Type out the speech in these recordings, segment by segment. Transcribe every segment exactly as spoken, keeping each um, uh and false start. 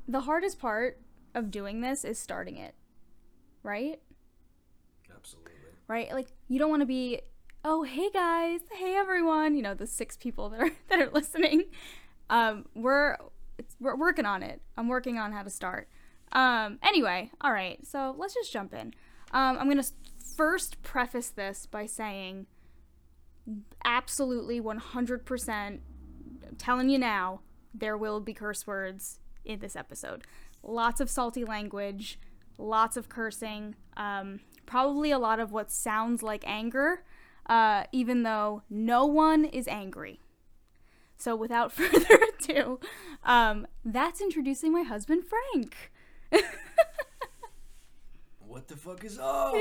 the hardest part of doing this is starting it, right? Absolutely. Right? Like, you don't want to be, oh, hey guys, hey everyone, you know, the six people that are that are listening. Um, we're we're working on it. I'm working on how to start. Um, anyway, all right, so let's just jump in. Um, I'm gonna first preface this by saying, absolutely one hundred percent, I'm telling you now, there will be curse words in this episode. Lots of salty language, lots of cursing, um, probably a lot of what sounds like anger, uh, even though no one is angry. So without further ado, um, that's introducing my husband, Frank. What the fuck is up?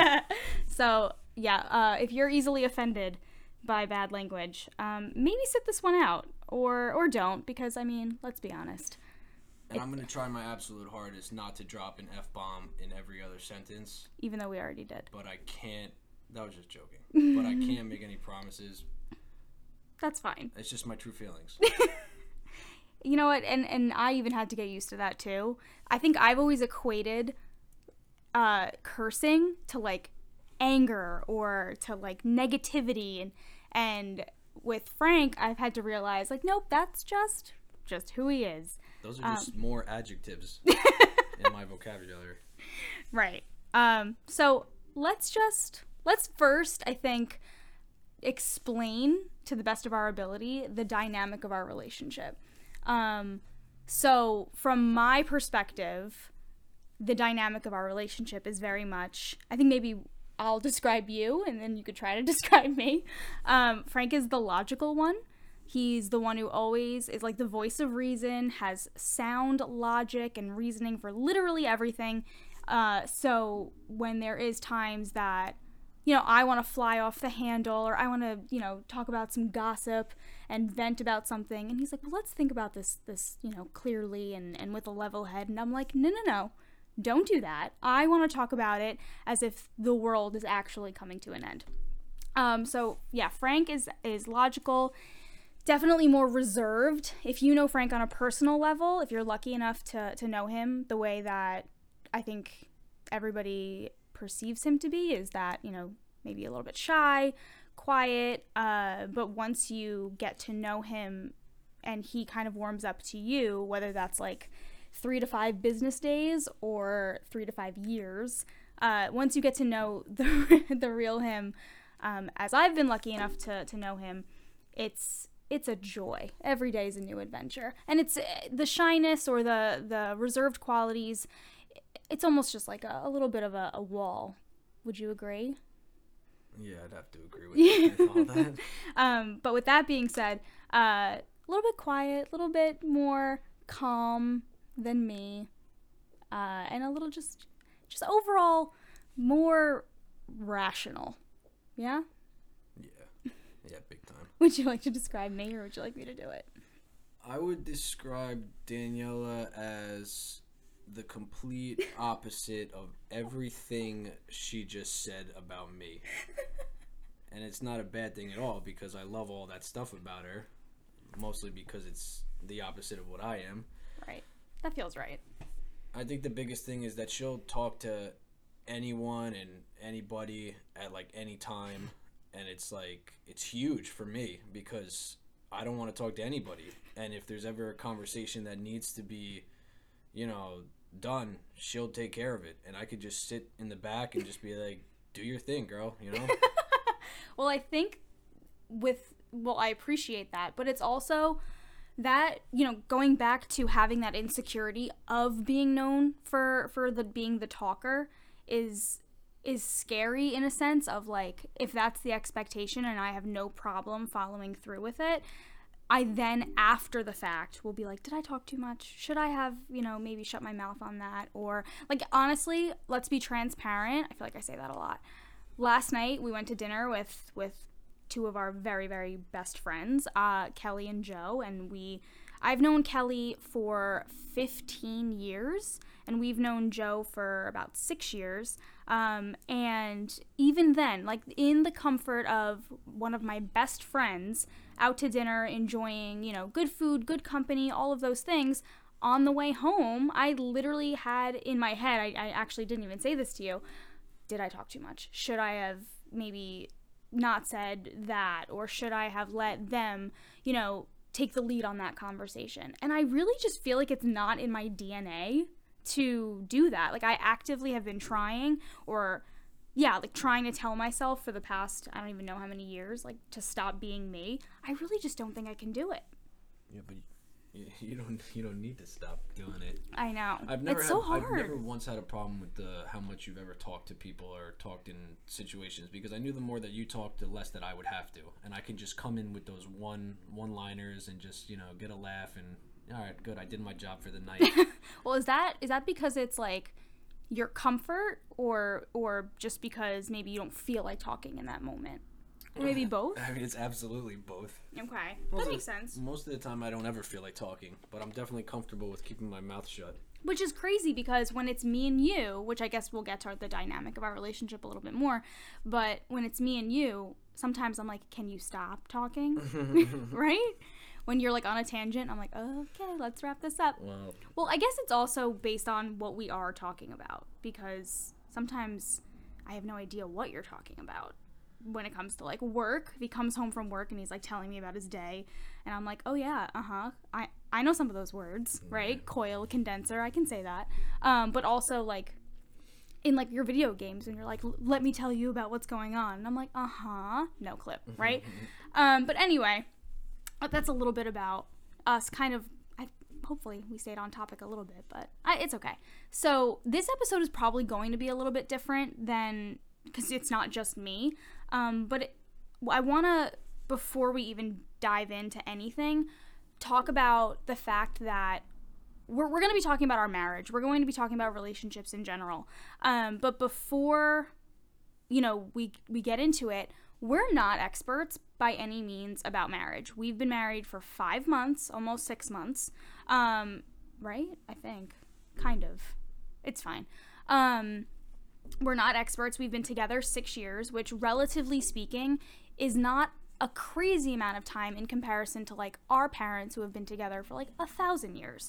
So, yeah, uh, if you're easily offended by bad language, um, maybe sit this one out, or or don't, because, I mean, let's be honest. And I'm going to try my absolute hardest not to drop an F-bomb in every other sentence. Even though we already did. But I can't, that was just joking. But I can't make any promises. That's fine. It's just my true feelings. You know what, and, and I even had to get used to that, too. I think I've always equated uh, cursing to, like, anger or to, like, negativity. And, and with Frank, I've had to realize, like, nope, that's just, just who he is. Those are just um, more adjectives in my vocabulary. Right. Um, so let's just, let's first, I think, explain to the best of our ability the dynamic of our relationship. Um, so from my perspective, the dynamic of our relationship is very much, I think maybe I'll describe you and then you could try to describe me. Um, Frank is the logical one. He's the one who always is like the voice of reason, has sound logic and reasoning for literally everything. Uh, so when there is times that, you know, I want to fly off the handle or I want to, you know, talk about some gossip and vent about something. And he's like, well, let's think about this, this, you know, clearly and, and with a level head. And I'm like, no, no, no, don't do that. I want to talk about it as if the world is actually coming to an end. Um, so yeah, Frank is, is logical. Definitely more reserved. If you know Frank on a personal level, if you're lucky enough to, to know him the way that I think everybody perceives him to be, is that, you know, maybe a little bit shy, quiet, uh, but once you get to know him and he kind of warms up to you, whether that's like three to five business days or three to five years, uh, once you get to know the, the real him, um, as I've been lucky enough to, to know him, it's It's a joy. Every day is a new adventure. And it's uh, the shyness or the, the reserved qualities, it's almost just like a, a little bit of a, a wall. Would you agree? Yeah, I'd have to agree with you with all that. Um, but with that being said, uh, a little bit quiet, a little bit more calm than me, uh, and a little just, just overall more rational. Yeah? Yeah. Yeah, big time. Would you like to describe me, or would you like me to do it? I would describe Daniela as the complete opposite of everything she just said about me. And it's not a bad thing at all, because I love all that stuff about her. Mostly because it's the opposite of what I am. Right. That feels right. I think the biggest thing is that she'll talk to anyone and anybody at, like, any time. And it's, like, it's huge for me, because I don't want to talk to anybody. And if there's ever a conversation that needs to be, you know, done, she'll take care of it. And I could just sit in the back and just be like, do your thing, girl, you know? Well, I think with, well, I appreciate that, but it's also that, you know, going back to having that insecurity of being known for, for the being the talker is is scary in a sense of, like, if that's the expectation and I have no problem following through with it, I then, after the fact, will be like, did I talk too much? Should I have, you know, maybe shut my mouth on that? Or, like, honestly, let's be transparent. I feel like I say that a lot. Last night, we went to dinner with, with two of our very, very best friends, uh, Kelly and Joe, and we, I've known Kelly for fifteen years, and we've known Joe for about six years, um, and even then, like, in the comfort of one of my best friends, out to dinner, enjoying, you know, good food, good company, all of those things, on the way home, I literally had in my head, I, I actually didn't even say this to you, did I talk too much? Should I have maybe not said that? Or should I have let them, you know, take the lead on that conversation? And I really just feel like it's not in my D N A to do that. Like, I actively have been trying, or yeah, like trying to tell myself for the past, I don't even know how many years, like, to stop being me. I really just don't think I can do it. Yeah, but you, you don't you don't need to stop doing it. I know. I've never it's had, so hard. I've never once had a problem with the how much you've ever talked to people or talked in situations, because I knew the more that you talked, the less that I would have to, and I can just come in with those one one liners and just, you know, get a laugh and all right, good, I did my job for the night. Well, is that is that because it's like your comfort, or or just because maybe you don't feel like talking in that moment? Or maybe both? I mean, it's absolutely both. Okay, Most that makes of, sense. Most of the time, I don't ever feel like talking, but I'm definitely comfortable with keeping my mouth shut. Which is crazy, because when it's me and you, which I guess we'll get to the dynamic of our relationship a little bit more, but when it's me and you, sometimes I'm like, can you stop talking? Right? When you're like on a tangent, I'm like, okay, let's wrap this up. Well, Well, I guess it's also based on what we are talking about, because sometimes I have no idea what you're talking about. When it comes to like work, if he comes home from work and he's like telling me about his day, and I'm like, oh yeah, uh-huh, I, I know some of those words, right? Yeah. Coil, condenser, I can say that. Um, but also like in like your video games, and you're like, let me tell you about what's going on, and I'm like, uh-huh, no clip, right? um, but anyway, that's a little bit about us kind of, I, hopefully we stayed on topic a little bit, but I, it's okay. So this episode is probably going to be a little bit different than, because it's not just me. Um, but it, I want to, before we even dive into anything, talk about the fact that we're, we're going to be talking about our marriage. We're going to be talking about relationships in general. Um, but before, you know, we, we get into it, we're not experts by any means about marriage. We've been married for five months, almost six months. Um, right? I think. Kind of. It's fine. Um... We're not experts. We've been together six years, which, relatively speaking, is not a crazy amount of time in comparison to, like, our parents who have been together for, like, a thousand years.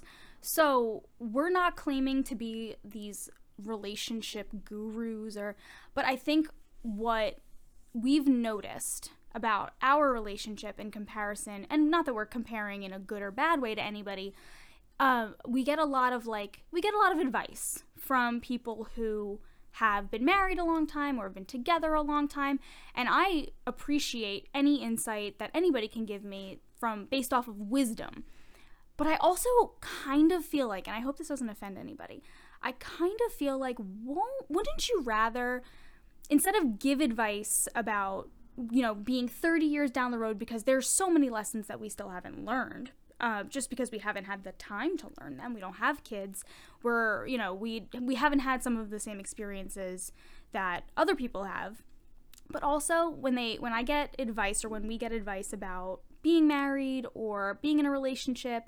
So we're not claiming to be these relationship gurus, or, but I think what we've noticed about our relationship in comparison, and not that we're comparing in a good or bad way to anybody, uh, we get a lot of, like, we get a lot of advice from people who have been married a long time or have been together a long time, and I appreciate any insight that anybody can give me from based off of wisdom. But I also kind of feel like, and I hope this doesn't offend anybody, I kind of feel like, won't, wouldn't you rather, instead of give advice about, you know, being thirty years down the road, because there's so many lessons that we still haven't learned, Uh, just because we haven't had the time to learn them. We don't have kids. We're, you know, we we haven't had some of the same experiences that other people have. But also, when they when I get advice, or when we get advice about being married or being in a relationship,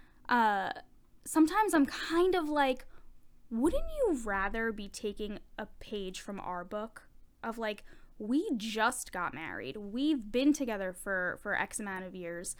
uh, sometimes I'm kind of like, wouldn't you rather be taking a page from our book of like, we just got married, we've been together for, for X amount of years,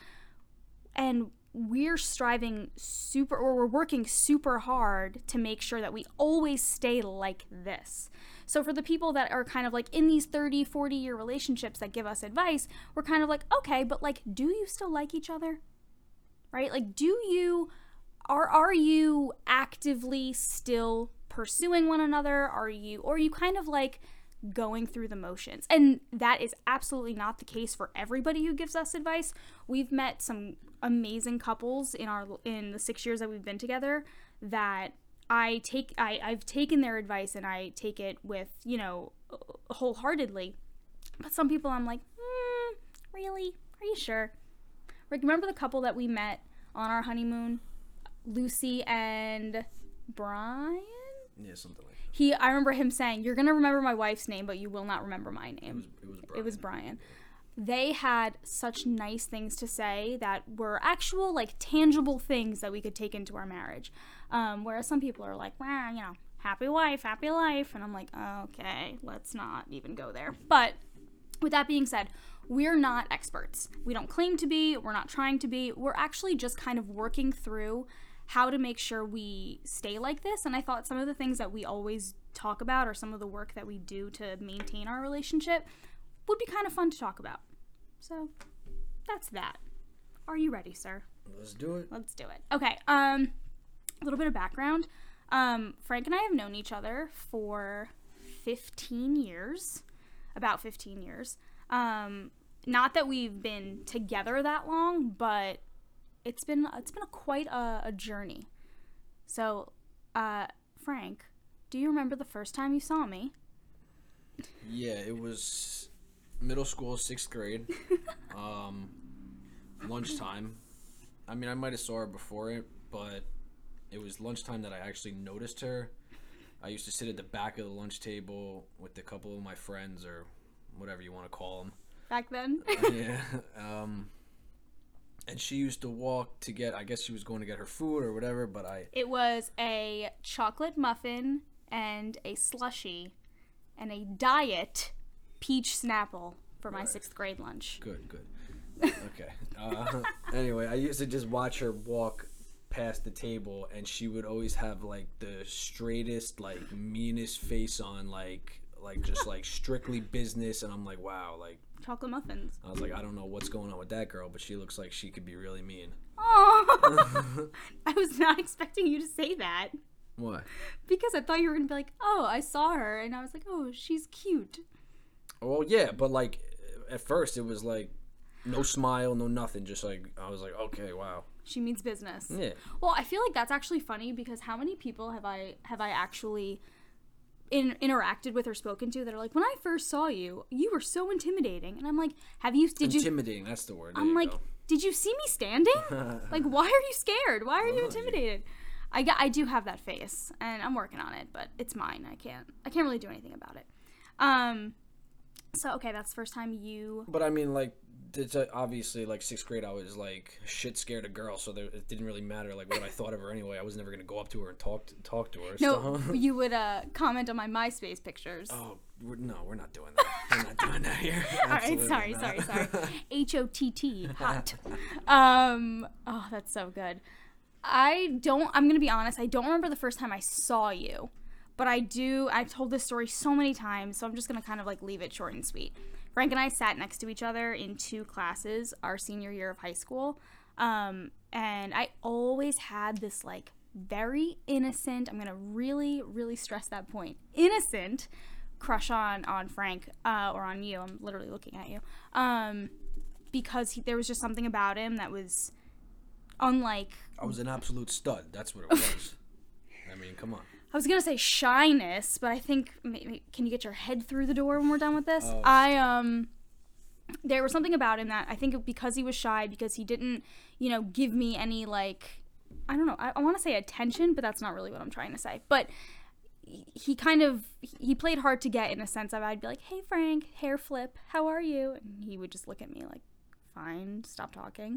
and we're striving super, or we're working super hard to make sure that we always stay like this. So for the people that are kind of like in these thirty, forty year relationships that give us advice, we're kind of like, okay, but like, do you still like each other? Right? Like, do you, are, are you actively still pursuing one another? Are you, or are you kind of like going through the motions? And that is absolutely not the case for everybody who gives us advice. We've met some amazing couples in our in the six years that we've been together that I take I, I've taken their advice, and I take it with, you know, wholeheartedly. But some people I'm like, hmm, really? Are you sure? Like, remember the couple that we met on our honeymoon? Lucy and Brian? Yeah, something like that. He, I remember him saying, you're going to remember my wife's name, but you will not remember my name. It was, it was Brian. It was Brian. They had such nice things to say that were actual, like, tangible things that we could take into our marriage. Um, whereas some people are like, well, you know, happy wife, happy life. And I'm like, okay, let's not even go there. But with that being said, we're not experts. We don't claim to be. We're not trying to be. We're actually just kind of working through how to make sure we stay like this. And I thought some of the things that we always talk about or some of the work that we do to maintain our relationship would be kind of fun to talk about. So that's that. Are you ready, sir? Let's do it. Let's do it. Okay. Um, a little bit of background. Um, Frank and I have known each other for fifteen years, about fifteen years. Um, not that we've been together that long, but it's been it's been a, quite a, a journey. So, uh, Frank, do you remember the first time you saw me? Yeah, it was middle school, sixth grade. um, lunchtime. I mean, I might have saw her before it, but it was lunchtime that I actually noticed her. I used to sit at the back of the lunch table with a couple of my friends, or whatever you want to call them. Back then? Yeah. Um, and she used to walk to get, I guess she was going to get her food or whatever, but I... It was a chocolate muffin and a slushie and a diet peach Snapple for my right. sixth grade lunch. Good, good. Okay. Uh, anyway, I used to just watch her walk past the table, and she would always have like the straightest, like meanest face on, like like just like strictly business. And I'm like, wow, like chocolate muffins. I was like, I don't know what's going on with that girl, but she looks like she could be really mean. Oh, I was not expecting you to say that. Why? Because I thought you were gonna be like, oh, I saw her, and I was like, oh, she's cute. Well, yeah, but like at first it was like no smile, no nothing. Just like I was like, okay, wow. She means business. Yeah. Well, I feel like that's actually funny because how many people have I have I actually in, interacted with or spoken to that are like, when I first saw you, you were so intimidating, and I'm like, have you? Did intimidating? You, that's the word. There I'm like, go. Did you see me standing? Like, why are you scared? Why are you intimidated? I got, I do have that face, and I'm working on it, but it's mine. I can't I can't really do anything about it. Um. So okay, that's the first time you. But I mean, like. It's uh, obviously like sixth grade. I was like shit scared of girls, so there, it didn't really matter like what I thought of her anyway. I was never gonna go up to her and talk to, talk to her. No, so. You would uh, comment on my MySpace pictures. Oh we're, no, we're not doing that. We're not doing that here. All right, sorry, not. sorry, sorry. H O T T, hot. Um, oh, that's so good. I don't. I'm gonna be honest. I don't remember the first time I saw you, but I do. I've told this story so many times, so I'm just gonna kind of like leave it short and sweet. Frank and I sat next to each other in two classes our senior year of high school. Um, and I always had this like very innocent, I'm going to really, really stress that point, innocent crush on, on Frank uh, or on you. I'm literally looking at you. Um, because he, there was just something about him that was unlike... I was an absolute stud. That's what it was. I mean, come on. I was gonna say shyness, but I think maybe, can you get your head through the door when we're done with this? Oh. I um, there was something about him that I think because he was shy, because he didn't, you know, give me any like, I don't know, I, I want to say attention, but that's not really what I'm trying to say. But he kind of he played hard to get in a sense of I'd be like, hey Frank, hair flip, how are you? And he would just look at me like, fine, stop talking.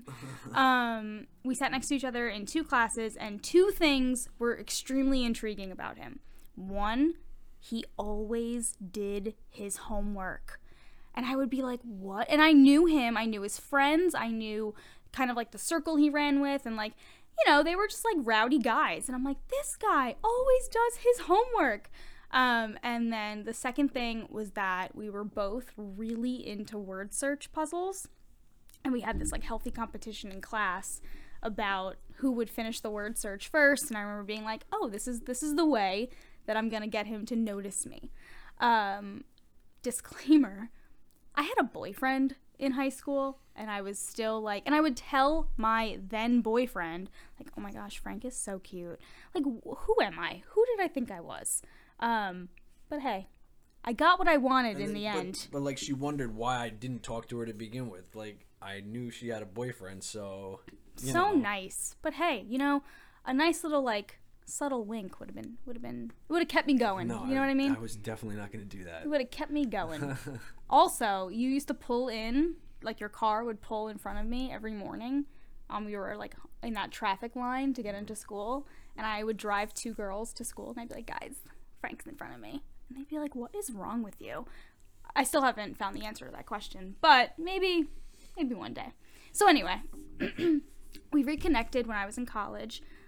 um, we sat next to each other in two classes, and two things were extremely intriguing about him. One, he always did his homework. And I would be like, what? And I knew him. I knew his friends. I knew kind of like the circle he ran with. And like, you know, they were just like rowdy guys. And I'm like, this guy always does his homework. Um, and then the second thing was that we were both really into word search puzzles. And we had this like healthy competition in class about who would finish the word search first. And I remember being like, oh, this is this is the way that I'm going to get him to notice me. Um, disclaimer, I had a boyfriend in high school, and I was still like, and I would tell my then boyfriend, like, oh my gosh, Frank is so cute. Like, who am I? Who did I think I was? Um, but hey, I got what I wanted and in then, the but, end. But like, she wondered why I didn't talk to her to begin with. Like, I knew she had a boyfriend, so you so know. nice. But hey, you know, a nice little like subtle wink would have been would have been would have kept me going. No, you know I, what I mean? I was definitely not going to do that. It would have kept me going. Also, you used to pull in, like your car would pull in front of me every morning. Um, we were like in that traffic line to get into school, and I would drive two girls to school, and I'd be like, guys, Frank's in front of me. And they'd be like, what is wrong with you? I still haven't found the answer to that question, but maybe, maybe one day. So anyway, we reconnected when I was in college.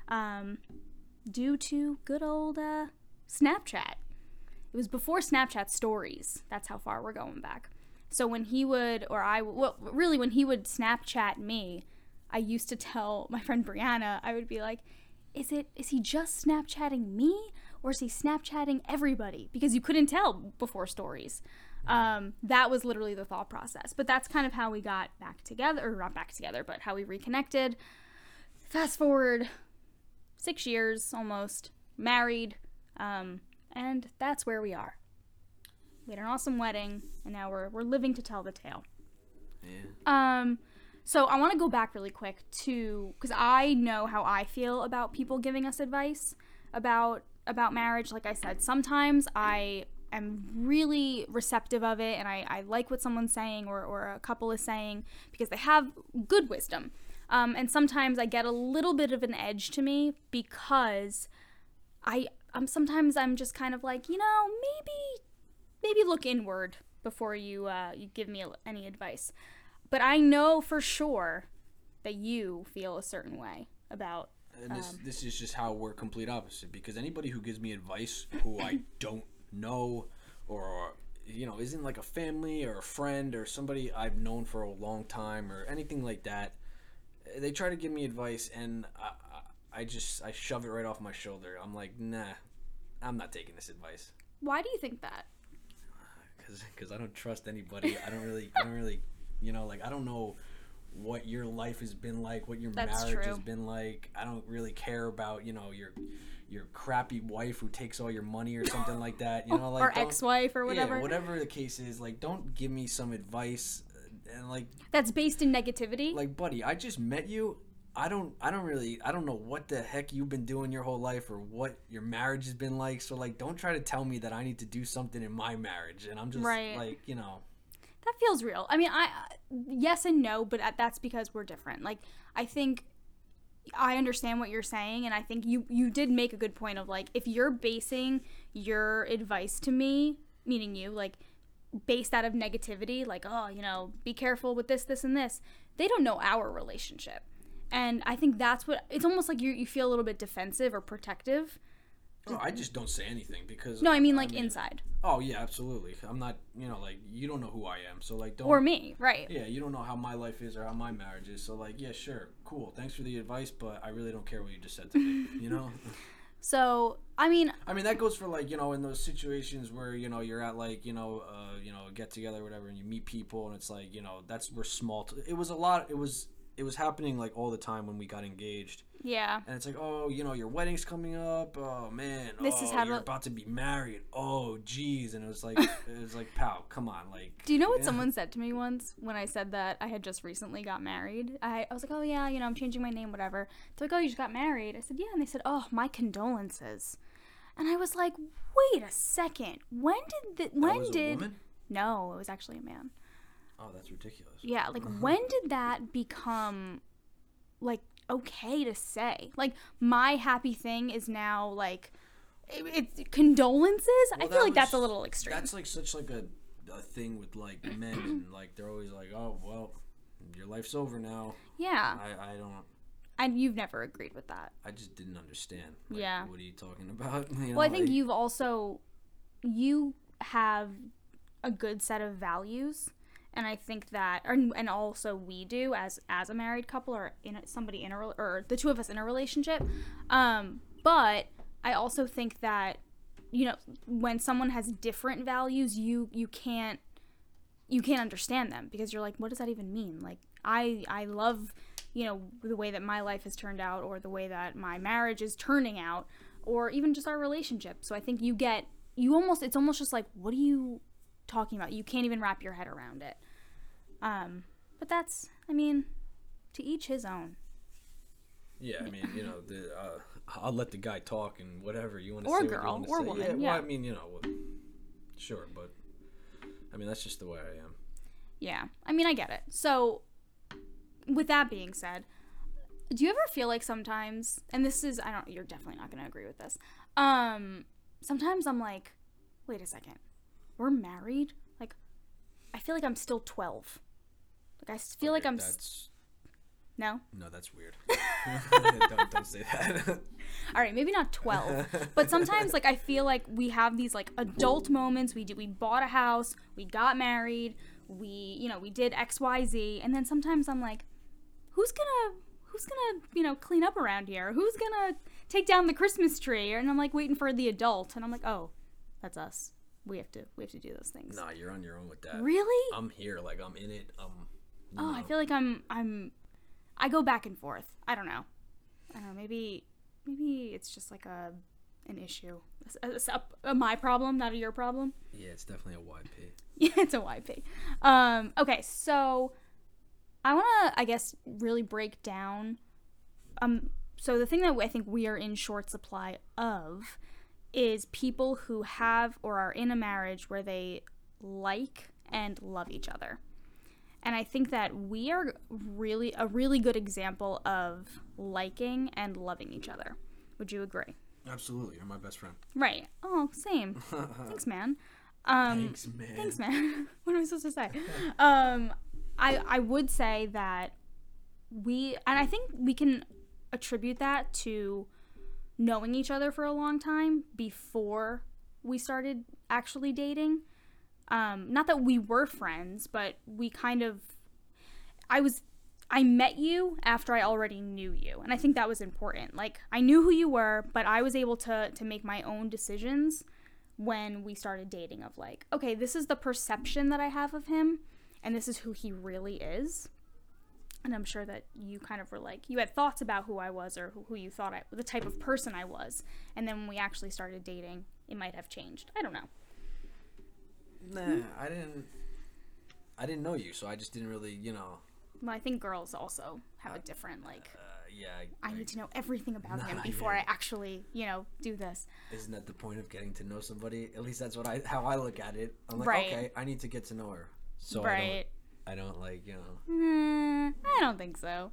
um, due to good old uh, Snapchat. It was before Snapchat stories. That's how far we're going back. So when he would, or I, well, really when he would Snapchat me, I used to tell my friend Brianna, I would be like, is it, is he just Snapchatting me or is he Snapchatting everybody? Because you couldn't tell before stories. Um, that was literally the thought process. But that's kind of how we got back together, or not back together, but how we reconnected. Fast forward six years almost, married, um, and that's where we are. We had an awesome wedding, and now we're we're living to tell the tale. Yeah. Um, so I want to go back really quick to, because I know how I feel about people giving us advice about about marriage. Like I said, sometimes I am really receptive of it, and I, I like what someone's saying or, or a couple is saying because they have good wisdom. Um, and sometimes I get a little bit of an edge to me because I I'm sometimes I'm just kind of like, you know, maybe maybe look inward before you uh, you give me any advice. But I know for sure that you feel a certain way about. And this um, this is just how we're complete opposite, because anybody who gives me advice who I don't know, or you know, isn't like a family or a friend or somebody I've known for a long time or anything like that, they try to give me advice and I, I just I shove it right off my shoulder. I'm like, nah, I'm not taking this advice. Why do you think that? Because I don't trust anybody. I don't really, I don't really, you know, like I don't know what your life has been like, what your That's marriage true. has been like. I don't really care about, you know, your your crappy wife who takes all your money or something like that. You know, like or don't- ex-wife or whatever. Yeah, whatever the case is, like don't give me some advice and like That's based in negativity. like buddy, I just met you. I don't I don't really I don't know what the heck you've been doing your whole life or what your marriage has been like. So like don't try to tell me that I need to do something in my marriage, and I'm just Right. like, you know. That feels real. I mean, I yes and no, but that's because we're different. Like I think I understand what you're saying, and I think you you did make a good point of like if you're basing your advice to me, meaning you, like based out of negativity, like, oh, you know, be careful with this, this, and this. They don't know our relationship. And I think that's what, it's almost like you you feel a little bit defensive or protective. No, I just don't say anything because No, I mean like inside. Oh yeah, absolutely. I'm not, you know, like you don't know who I am, so like don't. Or me, right. Yeah, you don't know how my life is or how my marriage is, so like yeah, sure, cool. Thanks for the advice, but I really don't care what you just said to me. You know. So I mean, I mean that goes for like, you know, in those situations where, you know, you're at like, you know, uh, you know, a get together or whatever, and you meet people, and it's like, you know, that's we're small. T- it was a lot. It was. It was happening like all the time when we got engaged. yeah. And it's like, oh, you know, your wedding's coming up. Oh man, This oh, is how you're to- about to be married. Oh, geez. And it was like, it was like, pal, come on, like. Do you know what yeah. someone said to me once when I said that I had just recently got married? I, I was like, oh yeah, you know, I'm changing my name, whatever. They're like, oh, you just got married? I said, yeah. And they said, oh, my condolences. And I was like, wait a second. When did the, That when was a did? woman? No, it was actually a man. Oh, that's ridiculous. Yeah, like when did that become like okay to say? Like my happy thing is now like it, it's condolences. Well, I feel that like that's a was- little extreme. That's like such like a, a thing with like men, and like they're always like, oh well, your life's over now. yeah, I, I don't. and you've never agreed with that. I just didn't understand. Like, Yeah. What are you talking about? You Well, I know, think like- you've also you have a good set of values, and I think that, or, and also we do as as a married couple or in a, somebody in a rel- or the two of us in a relationship. Um, but I also think that you know when someone has different values, you you can't you can't understand them because you're like, what does that even mean? Like I I love you know the way that my life has turned out, or the way that my marriage is turning out, or even just our relationship. So I think you get you almost it's almost just like, what are you talking about? You can't even wrap your head around it. Um, but that's I mean, to each his own. Yeah, I mean, you know, the, uh, I'll let the guy talk and whatever you want to Or say. what you girl, wanna or say. woman, Yeah, well, yeah. I mean, you know, well, sure, but I mean, that's just the way I am. Yeah, I mean, I get it. So, with that being said, do you ever feel like sometimes, and this is, I don't, you're definitely not going to agree with this. Um, sometimes I'm like, wait a second, we're married? Like, I feel like I'm still twelve. Like, I feel like Okay, I'm, s- That's No? No, that's weird. don't, don't say that. All right, maybe not twelve. But sometimes, like, I feel like we have these, like, adult moments. We do, we bought a house. We got married. We, you know, we did X, Y, Z. And then sometimes I'm like, who's gonna, who's gonna, you know, clean up around here? Who's gonna take down the Christmas tree? And I'm, like, waiting for the adult. And I'm like, oh, that's us. We have to, we have to do those things. Nah, you're on your own with that. Really? I'm here. Like, I'm in it. Um. Oh, I feel like I'm, I'm, I go back and forth. I don't know. I don't know. Maybe, maybe it's just like a, an issue. It's a, a, my problem, not a your problem. Yeah, it's definitely a Y P. Yeah, it's a Y P. Um, okay, so I want to, I guess, really break down. Um, so the thing that I think we are in short supply of is people who have or are in a marriage where they like and love each other. And I think that we are really a really good example of liking and loving each other. Would you agree? Absolutely. You're my best friend. Right. Oh, same. Thanks, man. Um, thanks, man. Thanks, man. What am I supposed to say? um, I I would say that we, and I think we can attribute that to knowing each other for a long time before we started actually dating. Um, not that we were friends, but we kind of, I was, I met you after I already knew you. And I think that was important. Like, I knew who you were, but I was able to, to make my own decisions when we started dating of like, okay, this is the perception that I have of him, and this is who he really is. And I'm sure that you kind of were like, you had thoughts about who I was or who, who you thought I, the type of person I was. And then when we actually started dating, it might have changed. I don't know. Nah, I didn't. I didn't know you, so I just didn't really, you know. Well, I think girls also have a different like. Uh, yeah. I, I need to know everything about nah, him before yeah. I actually, you know, do this. Isn't that the point of getting to know somebody? At least that's what I, how I look at it. I'm like, right. okay, I need to get to know her, so right. I don't, I don't like, you know. Mm, I don't think so.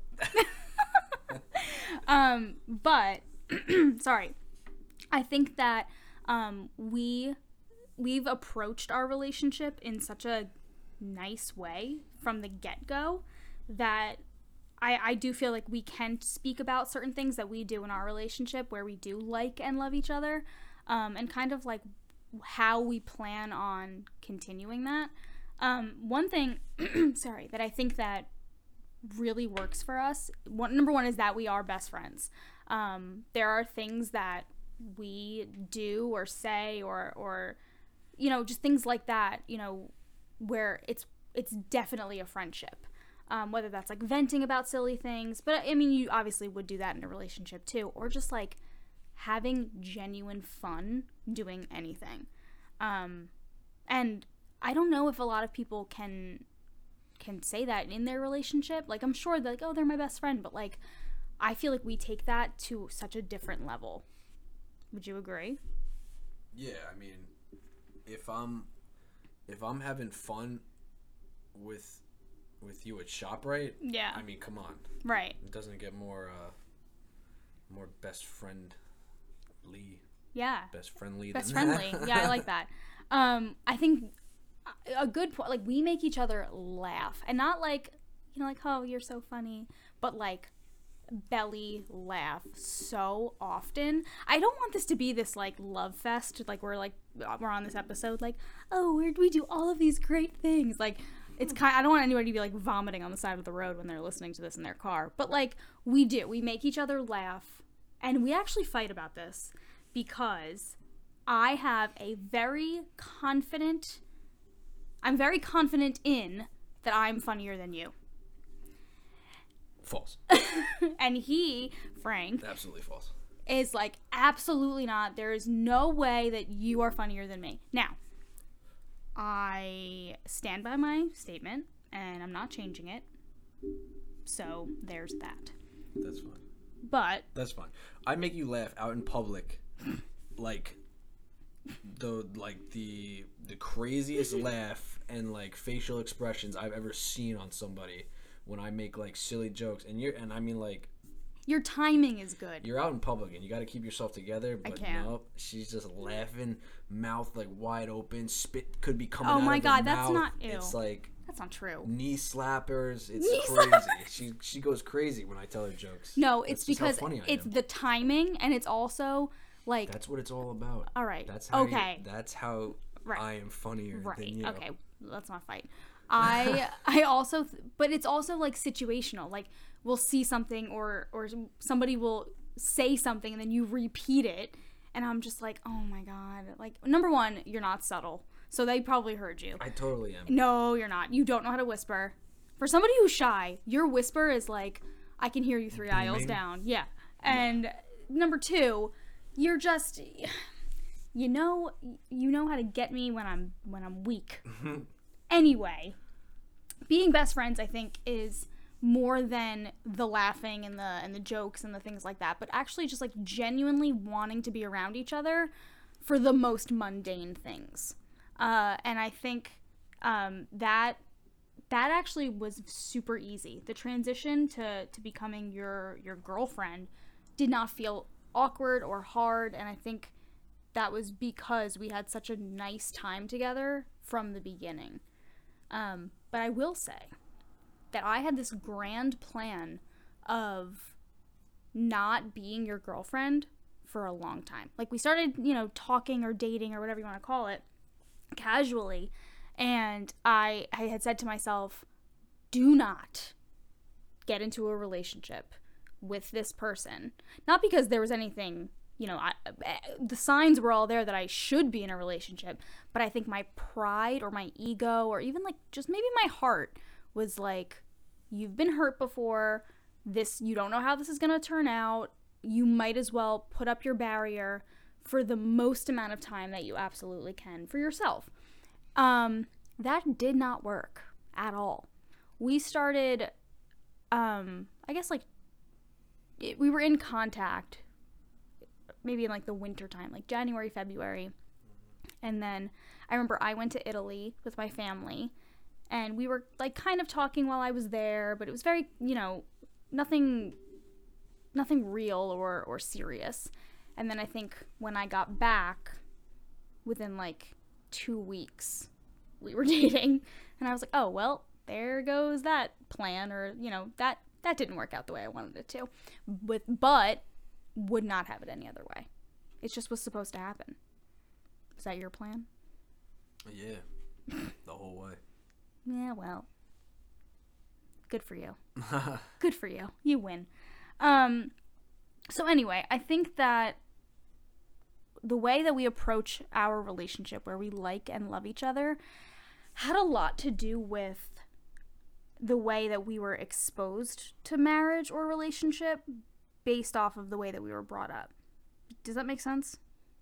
um, but sorry, I think that um we. we've approached our relationship in such a nice way from the get-go that I, I do feel like we can speak about certain things that we do in our relationship where we do like and love each other, um, and kind of like how we plan on continuing that. Um, one thing, sorry, that I think that really works for us, one, number one is that we are best friends. Um, there are things that we do or say or, or you know, just things like that, you know, where it's it's definitely a friendship. Um, whether that's like venting about silly things, but I mean, you obviously would do that in a relationship too, or just like having genuine fun doing anything. Um, and I don't know if a lot of people can can say that in their relationship. Like, I'm sure they're like, oh, they're my best friend, but like, I feel like we take that to such a different level. Would you agree? Yeah, I mean, if I'm if I'm having fun with with you at ShopRite, yeah, I mean, come on, right? It doesn't get more uh, more best friend Lee. Yeah, best friendly. Best than friendly. That. Yeah, I like that. Um, I think a good point. Like, we make each other laugh, and not like, you know, like, oh, you're so funny, but like belly laugh so often. I don't want this to be this like love fest, like we're like we're on this episode like, oh, we we do all of these great things. Like, it's kind I don't want anybody to be like vomiting on the side of the road when they're listening to this in their car, but like, we do we make each other laugh, and we actually fight about this because I have a very confident I'm very confident in that I'm funnier than you. False. And he, Frank, absolutely false, is like, absolutely not. There is no way that you are funnier than me. Now, I stand by my statement, and I'm not changing it. So there's that. That's fine. But that's fine. I make you laugh out in public, like the like the the craziest laugh and like facial expressions I've ever seen on somebody when I make like silly jokes, and you're and I mean like your timing is good. You're out in public and you got to keep yourself together. But I can't. Nope, she's just laughing, mouth like wide open, spit could be coming oh out my of god, her that's mouth. not ew. It's like That's not true. Knee slappers. It's Knee crazy. slappers. She she goes crazy when I tell her jokes. No, it's That's just how because funny I it's am. the timing, and it's also like. That's what it's all about. All right. That's how okay. You, that's how right. I am funnier right. than you. Okay. Let's not fight. I I also, th- but it's also like situational. Like we'll see something, or or somebody will say something, and then you repeat it, and I'm just like, oh my god. Like number one, you're not subtle, so they probably heard you. I totally am. No, you're not. You don't know how to whisper. For somebody who's shy, your whisper is like, I can hear you three Booming. aisles down. Yeah. And number two, you're just, you know, you know how to get me when I'm when I'm weak. Anyway, being best friends, I think, is more than the laughing and the and the jokes and the things like that, but actually just like genuinely wanting to be around each other for the most mundane things. Uh, and I think um, that that actually was super easy. The transition to, to becoming your your girlfriend did not feel awkward or hard, and I think that was because we had such a nice time together from the beginning. Um, but I will say that I had this grand plan of not being your girlfriend for a long time. Like we started, you know, talking or dating or whatever you want to call it, casually, and I I had said to myself, do not get into a relationship with this person. Not because there was anything, you know, I, the signs were all there that I should be in a relationship, but I think my pride or my ego or even like just maybe my heart was like, you've been hurt before, this, you don't know how this is going to turn out, you might as well put up your barrier for the most amount of time that you absolutely can for yourself. Um, that did not work at all. We started, um, I guess like, it, we were in contact maybe in like the winter time, like January, February. And then I remember I went to Italy with my family, and we were like kind of talking while I was there, but it was very, you know, nothing, nothing real or, or serious. And then I think when I got back, within like two weeks, we were dating. And I was like, oh, well, there goes that plan. Or, you know, that, that didn't work out the way I wanted it to. With, but would not have it any other way. It just was supposed to happen. Was that your plan? Yeah. The whole way. Yeah, well. Good for you. Good for you. You win. Um, so anyway, I think that the way that we approach our relationship, where we like and love each other, had a lot to do with the way that we were exposed to marriage or relationship based off of the way that we were brought up. Does that make sense?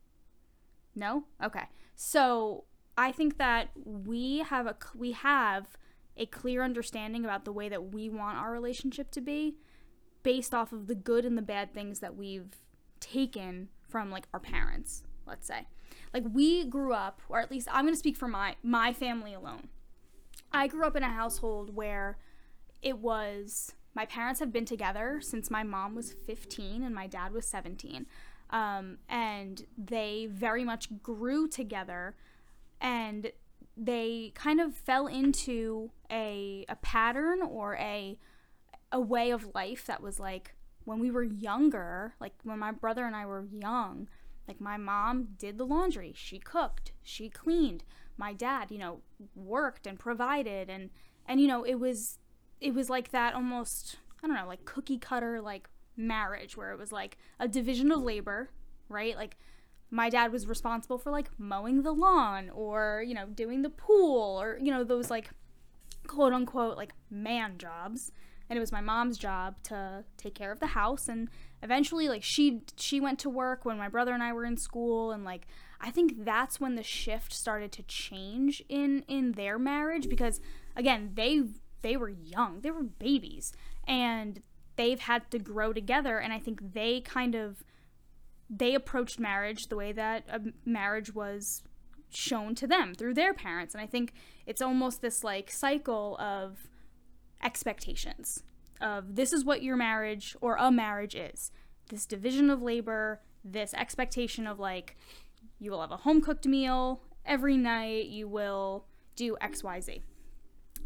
No? Okay. So I think that we have a we have a clear understanding about the way that we want our relationship to be based off of the good and the bad things that we've taken from like our parents, let's say. Like we grew up, or at least I'm going to speak for my my family alone. I grew up in a household where it was, my parents have been together since my mom was fifteen and my dad was seventeen. Um, and they very much grew together, and they kind of fell into a a pattern or a a way of life that was like, when we were younger, like when my brother and I were young, like my mom did the laundry, she cooked, she cleaned. My dad, you know, worked and provided, and and you know, it was it was like that almost, I don't know, like cookie cutter like marriage, where it was like a division of labor, right? Like my dad was responsible for like mowing the lawn, or, you know, doing the pool, or, you know, those like quote unquote like man jobs. And it was my mom's job to take care of the house. And eventually, like, she she went to work when my brother and I were in school. And, like, I think that's when the shift started to change in, in their marriage. Because, again, they they were young. They were babies. And they've had to grow together. And I think they kind of, they approached marriage the way that a marriage was shown to them through their parents. And I think it's almost this, like, cycle of expectations of, this is what your marriage or a marriage is, this division of labor, this expectation of like, you will have a home cooked meal every night, you will do X Y Z.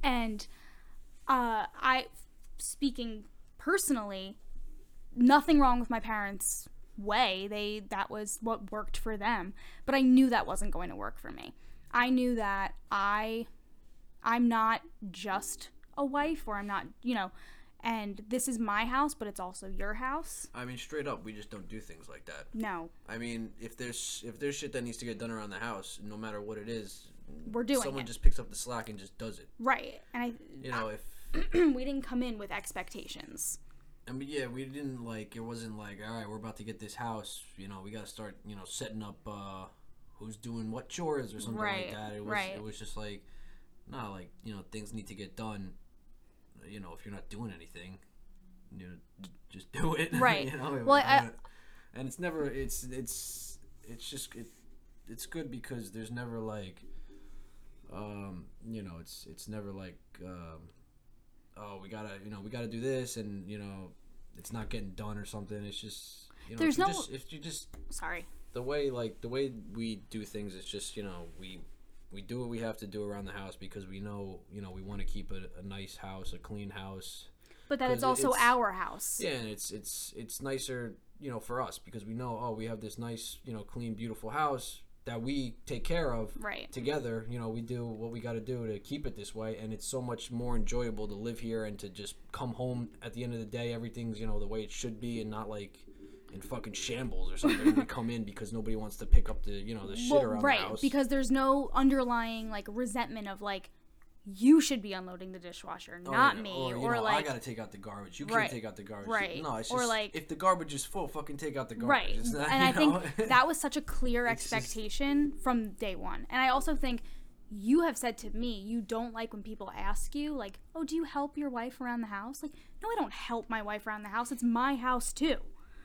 And uh, I, speaking personally, nothing wrong with my parents' way. They that was what worked for them. But I knew that wasn't going to work for me. I knew that I, I'm not just a wife, or I'm not, you know, and this is my house, but it's also your house. I mean, straight up, we just don't do things like that. No. I mean, if there's if there's shit that needs to get done around the house, no matter what it is, we're doing someone it. just picks up the slack and just does it. Right. And I, you know, if we didn't come in with expectations. I mean, yeah, we didn't like. It wasn't like, all right, we're about to get this house. You know, we got to start. You know, setting up uh, who's doing what chores or something right. like that. It was. Right. It was just like, nah, like you know, things need to get done. You know, if you're not doing anything, you know, just do it. Right. you know, well, I, I, and it's never. It's it's it's just it. It's good because there's never like. Um, you know, it's it's never like. Um, oh, we gotta, you know, we gotta do this, and you know, it's not getting done or something. It's just, you know, there's if you no. just, if you just, sorry. The way, like, the way we do things is just, you know, we we do what we have to do around the house because we know, you know, we want to keep a, a nice house, a clean house. But that it's also it's, our house. Yeah, and it's it's it's nicer, you know, for us because we know, oh, we have this nice, you know, clean, beautiful house that we take care of right. together. You know, we do what we got to do to keep it this way, and it's so much more enjoyable to live here and to just come home at the end of the day. Everything's, you know, the way it should be, and not like in fucking shambles or something. We come in because nobody wants to pick up the, you know, the shit well, around right, the house. Because there's no underlying like resentment of like, you should be unloading the dishwasher, not or, me. Or, you or know, like, I gotta take out the garbage. You right, can't take out the garbage. Right. No, it's just, or like, if the garbage is full, fucking take out the garbage. Right. It's not, and I know? think that was such a clear expectation just... from day one. And I also think you have said to me, you don't like when people ask you, like, oh, do you help your wife around the house? Like, no, I don't help my wife around the house. It's my house too.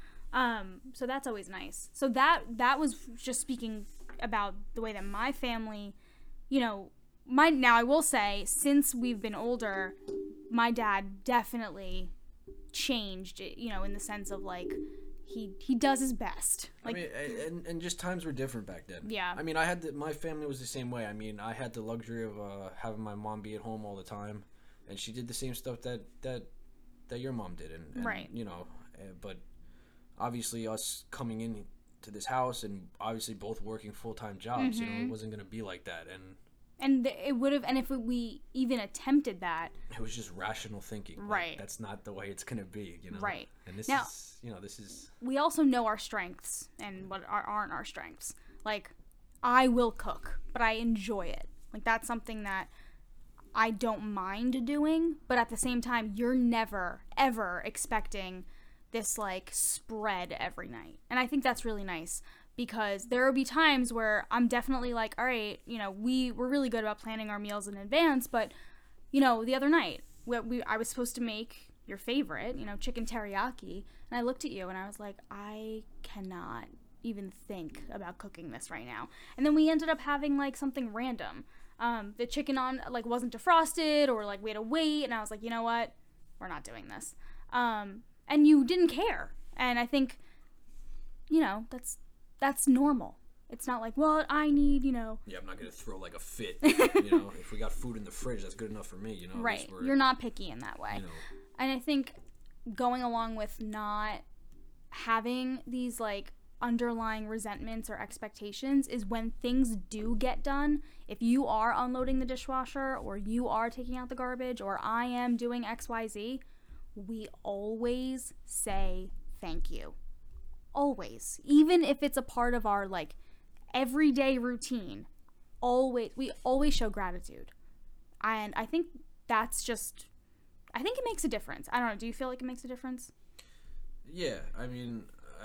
Um, so that's always nice. So that that was just speaking about the way that my family, you know, my now I will say, since we've been older, my dad definitely changed, you know, in the sense of like he he does his best. Like, I mean, and and just times were different back then. Yeah. I mean, I had the, my family was the same way. I mean, I had the luxury of uh, having my mom be at home all the time, and she did the same stuff that that that your mom did, and, and right. you know, uh, but obviously us coming in to this house and obviously both working full-time jobs, mm-hmm. you know, it wasn't going to be like that. And and it would have, and if we even attempted that, it was just rational thinking. Right. Like, that's not the way it's going to be, you know? Right. And this now, is, you know, this is... We also know our strengths and what are, aren't our strengths. Like, I will cook, but I enjoy it. Like, that's something that I don't mind doing, but at the same time, you're never, ever expecting this, like, spread every night. And I think that's really nice. Because there will be times where I'm definitely like, all right, you know, we, we're really good about planning our meals in advance, but, you know, the other night, we, we I was supposed to make your favorite, you know, chicken teriyaki, and I looked at you and I was like, I cannot even think about cooking this right now. And then we ended up having, like, something random. Um, the chicken on, like, wasn't defrosted, or, like, we had to wait, and I was like, you know what? We're not doing this. Um, and you didn't care. And I think, you know, that's... That's normal. It's not like, well, I need, you know. Yeah, I'm not going to throw like a fit. You know, if we got food in the fridge, that's good enough for me, you know. Right. You're not picky in that way. You know. And I think going along with not having these like underlying resentments or expectations is when things do get done. If you are unloading the dishwasher, or you are taking out the garbage, or I am doing X Y Z, we always say thank you. Always. Even if it's a part of our like everyday routine, always we always show gratitude. And I think that's just I think it makes a difference. I don't know, do you feel like it makes a difference? Yeah, I mean, uh,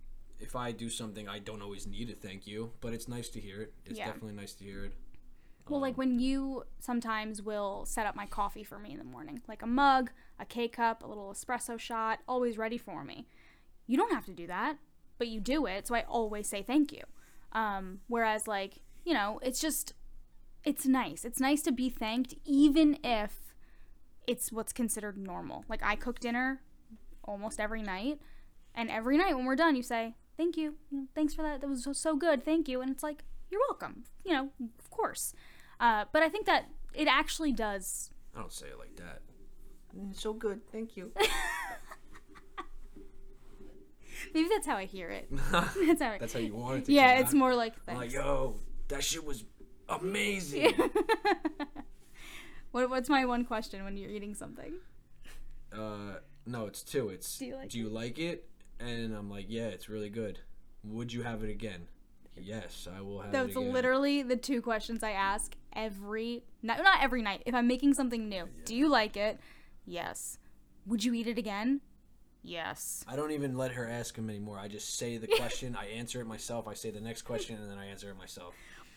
if I do something, I don't always need a thank you, but it's nice to hear it. It's yeah. definitely nice to hear it. Well, um, like when you sometimes will set up my coffee for me in the morning, like a mug, a K-cup, a little espresso shot, always ready for me. You don't have to do that, but you do it, so I always say thank you. Um, whereas, like, you know, it's just, it's nice. It's nice to be thanked, even if it's what's considered normal. Like, I cook dinner almost every night, and every night when we're done, you say, thank you. You know, thanks for that. That was so, so good. Thank you. And it's like, you're welcome. You know, of course. Uh, but I think that it actually does I don't say it like that. Mm, so good, thank you. Maybe that's how I hear it. That's how, I... that's how you want it to Yeah, come it's out. more like, I'm thanks. like, yo, that shit was amazing. what, what's my one question when you're eating something? Uh, no, it's two. It's, do you like do you like it? And I'm like, yeah, it's really good. Would you have it again? Yes, I will have That's it again. literally the two questions I ask every night. Not every night. If I'm making something new. Yeah. Do you like it? Yes. Would you eat it again? Yes. I don't even let her ask him anymore. I just say the question, I answer it myself, I say the next question, and then I answer it myself.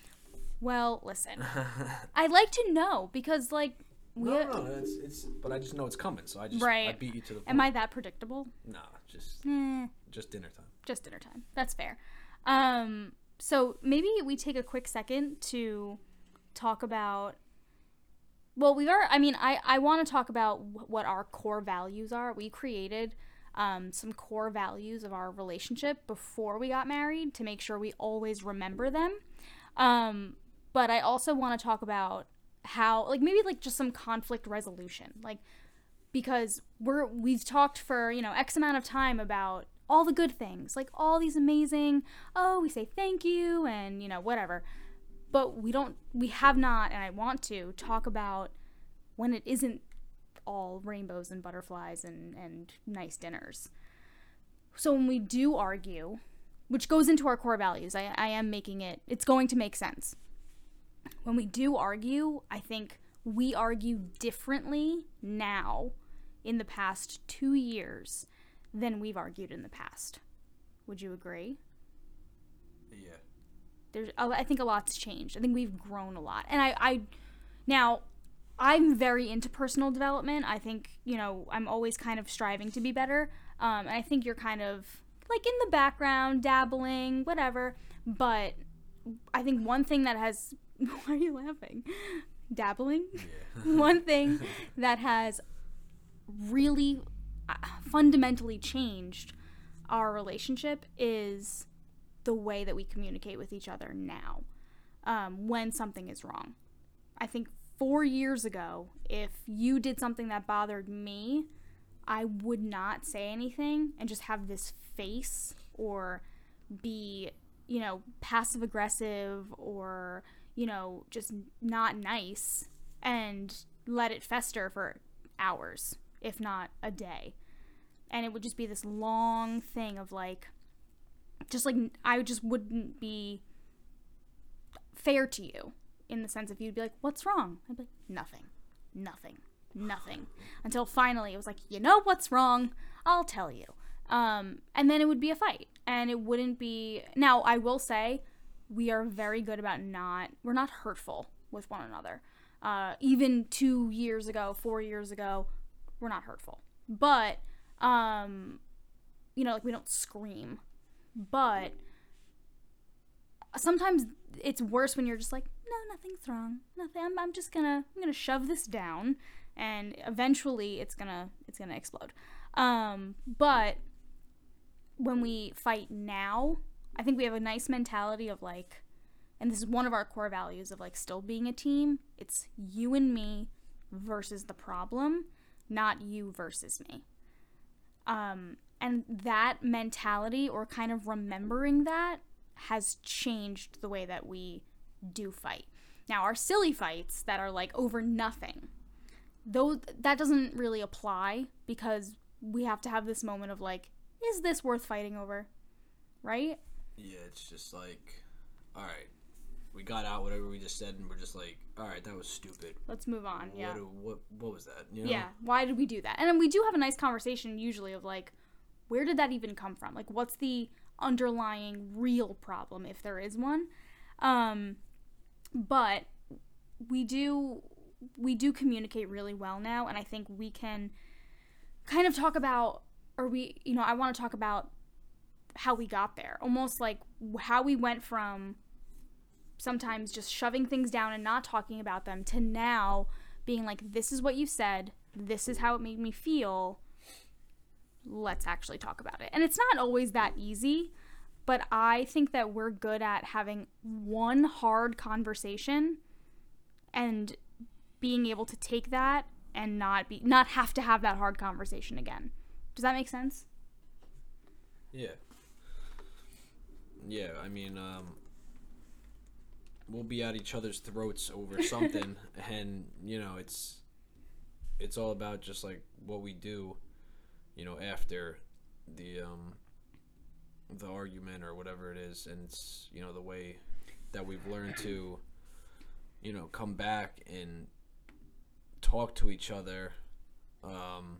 Well, listen. I'd like to know because, like, we no, no, no, it's, it's, but I just know it's coming, so I just right. I beat you to the point. Am I that predictable? Nah, just eh. just dinner time. Just dinner time. That's fair. Um, so maybe we take a quick second to talk about. Well, we are. I mean, I I want to talk about wh- what our core values are. We created. Um, some core values of our relationship before we got married to make sure we always remember them. Um, but I also want to talk about how, like, maybe like just some conflict resolution, like, because we're, we've talked for, you know, X amount of time about all the good things, like all these amazing, oh, we say thank you and, you know, whatever. But we don't, we have not, and I want to talk about when it isn't all rainbows and butterflies and, and nice dinners. So when we do argue, which goes into our core values, I, I am making it, it's going to make sense. When we do argue, I think we argue differently now in the past two years than we've argued in the past. Would you agree? Yeah. There's, I think a lot's changed. I think we've grown a lot. And I, I now... I'm very into personal development. I think, you know, I'm always kind of striving to be better. Um, and I think you're kind of, like, in the background, dabbling, whatever. But I think one thing that has... Why are you laughing? Dabbling? Yeah. One thing that has really uh, fundamentally changed our relationship is the way that we communicate with each other now um, when something is wrong. I think four years ago, if you did something that bothered me, I would not say anything and just have this face or be, you know, passive aggressive or, you know, just not nice and let it fester for hours, if not a day. And it would just be this long thing of like, just like, I just wouldn't be fair to you. In the sense if you'd be like, what's wrong? I'd be like, nothing, nothing, nothing. Until finally it was like, you know what's wrong? I'll tell you. Um, and then it would be a fight. And it wouldn't be... Now, I will say, we are very good about not... We're not hurtful with one another. Uh, even two years ago, four years ago, we're not hurtful. But, um, you know, like, we don't scream. But sometimes it's worse when you're just like, no, nothing's wrong. Nothing. I'm, I'm just gonna, I'm gonna shove this down, and eventually it's gonna, it's gonna explode. Um, but when we fight now, I think we have a nice mentality of like, and this is one of our core values of like still being a team. It's you and me versus the problem, not you versus me. Um, and that mentality, or kind of remembering that, has changed the way that we do fight. Now, our silly fights that are like over nothing, though, that doesn't really apply because we have to have this moment of like, is this worth fighting over? Right? Yeah, it's just like, all right, we got out whatever we just said, and we're just like, all right, that was stupid. Let's move on. What, Yeah. What, what was that? You know? Yeah. Why did we do that? And then we do have a nice conversation usually of like, where did that even come from? Like, what's the underlying real problem, if there is one? Um, but we do we do communicate really well now, and I think we can kind of talk about, or we, you know, I want to talk about how we got there, almost like how we went from sometimes just shoving things down and not talking about them to now being like, this is what you said, this is how it made me feel, let's actually talk about it. And it's not always that easy, but I think that we're good at having one hard conversation and being able to take that and not be not have to have that hard conversation again. Does that make sense? Yeah. Yeah, I mean, um, we'll be at each other's throats over something, and, you know, it's it's all about just, like, what we do, you know, after the, um, the argument or whatever it is, and it's, you know, the way that we've learned to, you know, come back and talk to each other, um,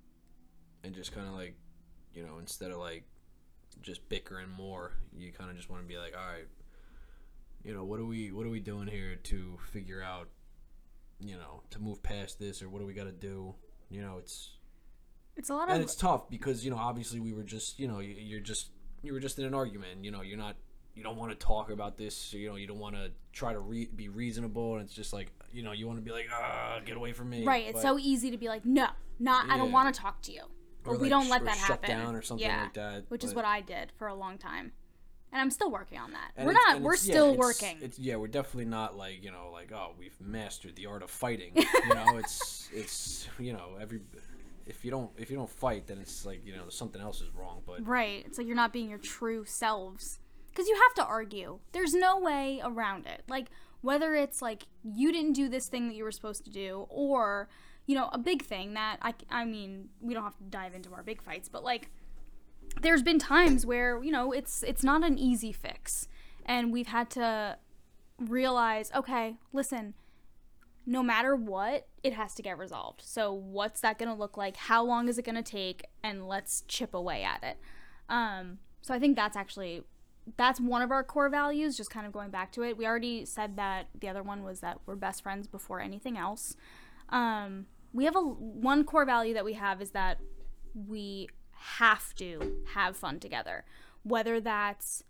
and just kind of, like, you know, instead of, like, just bickering more, you kind of just want to be like, all right, you know, what are we what are we doing here to figure out, you know, to move past this, or what do we got to do? You know, it's it's a lot and of it's tough because, you know, obviously we were just, you know, you're just you were just in an argument, you know, you're not you don't want to talk about this, you know, you don't want to try to re- be reasonable, and it's just like, you know, you want to be like, ah, get away from me. Right, it's but, so easy to be like, no, not yeah. I don't want to talk to you. But or we like, don't let or that shut happen. down or something yeah. like that. Which but, is what I did for a long time. And I'm still working on that. And we're not. We're still yeah, it's, working. It's yeah. We're definitely not like, you know, like, oh, we've mastered the art of fighting. You know, it's it's you know, every if you don't if you don't fight, then it's like, you know, something else is wrong. But right, it's like you're not being your true selves, because you have to argue. There's no way around it. Like, whether it's like you didn't do this thing that you were supposed to do, or, you know, a big thing that I I mean, we don't have to dive into our big fights, but like, there's been times where, you know, it's it's not an easy fix, and we've had to realize, okay, listen, no matter what, it has to get resolved. So what's that going to look like? How long is it going to take? And let's chip away at it. Um, so I think that's actually, that's one of our core values, just kind of going back to it. We already said that the other one was that we're best friends before anything else. Um, we have a, one core value that we have is that we have to have fun together, whether that's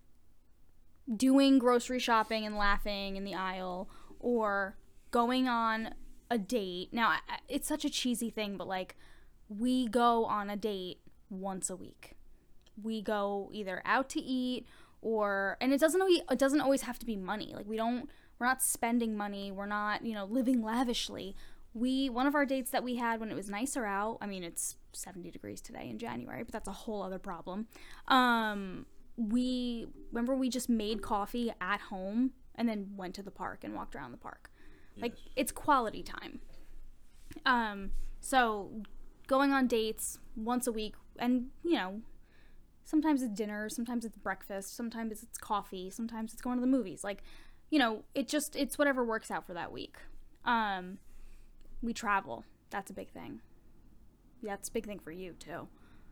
doing grocery shopping and laughing in the aisle, or going on a date. Now, it's such a cheesy thing, but like, we go on a date once a week. We go either out to eat, or, and it doesn't always, it doesn't always have to be money. Like, we don't, we're not spending money. We're not, you know, living lavishly. We, one of our dates that we had when it was nicer out, I mean, it's seventy degrees today in January, but that's a whole other problem. Um, we, remember we just made coffee at home and then went to the park and walked around the park. Yes. Like, it's quality time. Um, so going on dates once a week, and, you know, sometimes it's dinner, sometimes it's breakfast, sometimes it's coffee, sometimes it's going to the movies. Like, you know, it just, it's whatever works out for that week. Um, we travel. That's a big thing. That's a big thing for you, too.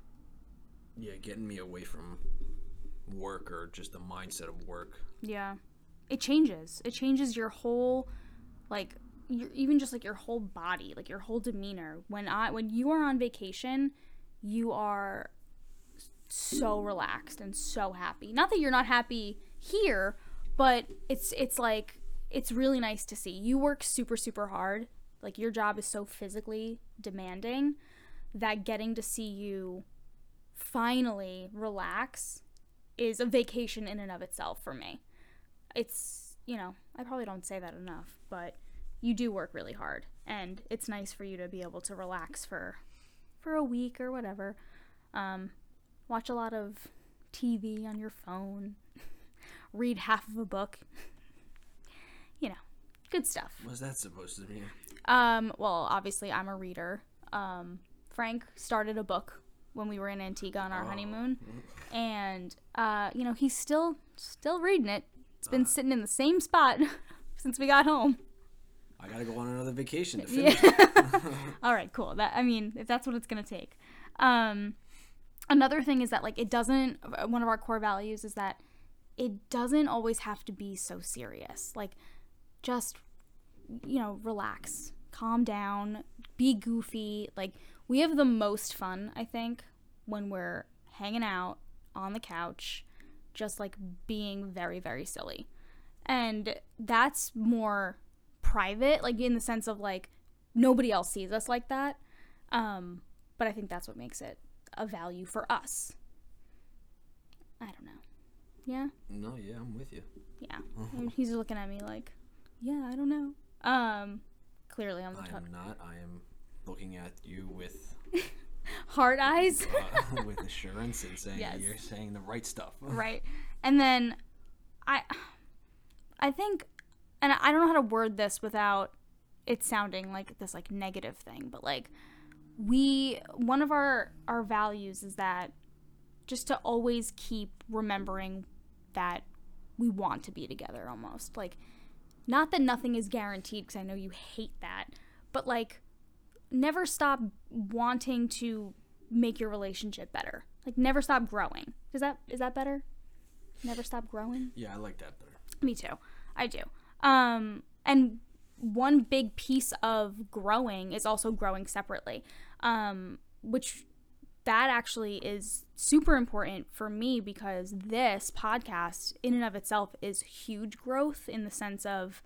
Yeah, getting me away from work, or just the mindset of work. Yeah. It changes. It changes your whole, like, your, even just, like, your whole body, like, your whole demeanor. When I, when you are on vacation, you are so relaxed and so happy. Not that you're not happy here, but it's, it's like, it's really nice to see. You work super, super hard. Like, your job is so physically demanding that getting to see you finally relax is a vacation in and of itself for me. It's, you know, I probably don't say that enough, but you do work really hard, and it's nice for you to be able to relax for for a week or whatever. Um, watch a lot of T V on your phone, read half of a book, you know, good stuff. What's that supposed to mean? Um, well, obviously I'm a reader. Um, Frank started a book when we were in Antigua on our oh. honeymoon, and, uh, you know, he's still, still reading it. It's been uh, sitting in the same spot since we got home. I gotta go on another vacation to finish yeah. it. All right, cool. That, I mean, if that's what it's gonna take. Um, another thing is that, like, it doesn't, one of our core values is that it doesn't always have to be so serious. Like, just, you know, relax, calm down, be goofy. Like, we have the most fun, I think, when we're hanging out on the couch, just, like, being very, very silly. And that's more private, like, in the sense of, like, nobody else sees us like that. Um, but I think that's what makes it a value for us. I don't know. Yeah? No, yeah, I'm with you. Yeah. He's looking at me like, yeah, I don't know. Um, clearly I'm the I top. am not. I am looking at you with Hard eyes. uh, with assurance and saying Yes. you're saying the right stuff. Right. And then I I think, and I don't know how to word this without it sounding like this like negative thing, but like we one of our our values is that just to always keep remembering that we want to be together almost. Like, not that nothing is guaranteed, because I know you hate that, but like never stop wanting to make your relationship better. Like, never stop growing. Is that is that better? Never stop growing? Yeah, I like that better. Me too. I do. Um, and one big piece of growing is also growing separately, um, which that actually is super important for me, because this podcast in and of itself is huge growth, in the sense of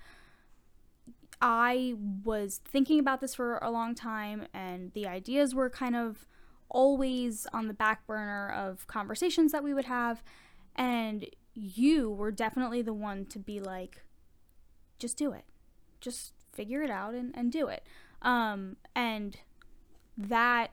I was thinking about this for a long time, and the ideas were kind of always on the back burner of conversations that we would have, and you were definitely the one to be like, just do it. Just figure it out and, and do it. Um, and that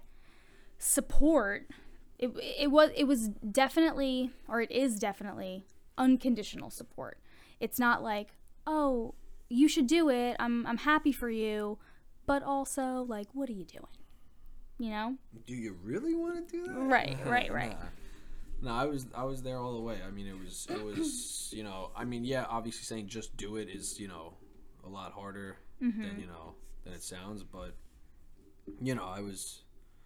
support, it, it was it was definitely, or it is definitely, unconditional support. It's not like, oh, you should do it, I'm I'm happy for you, but also like, what are you doing? You know? Do you really want to do that? Right, right, right. Nah. No, I was I was there all the way. I mean, it was it was you know, I mean, yeah, obviously saying just do it is, you know, a lot harder mm-hmm. than you know than it sounds, but you know, I was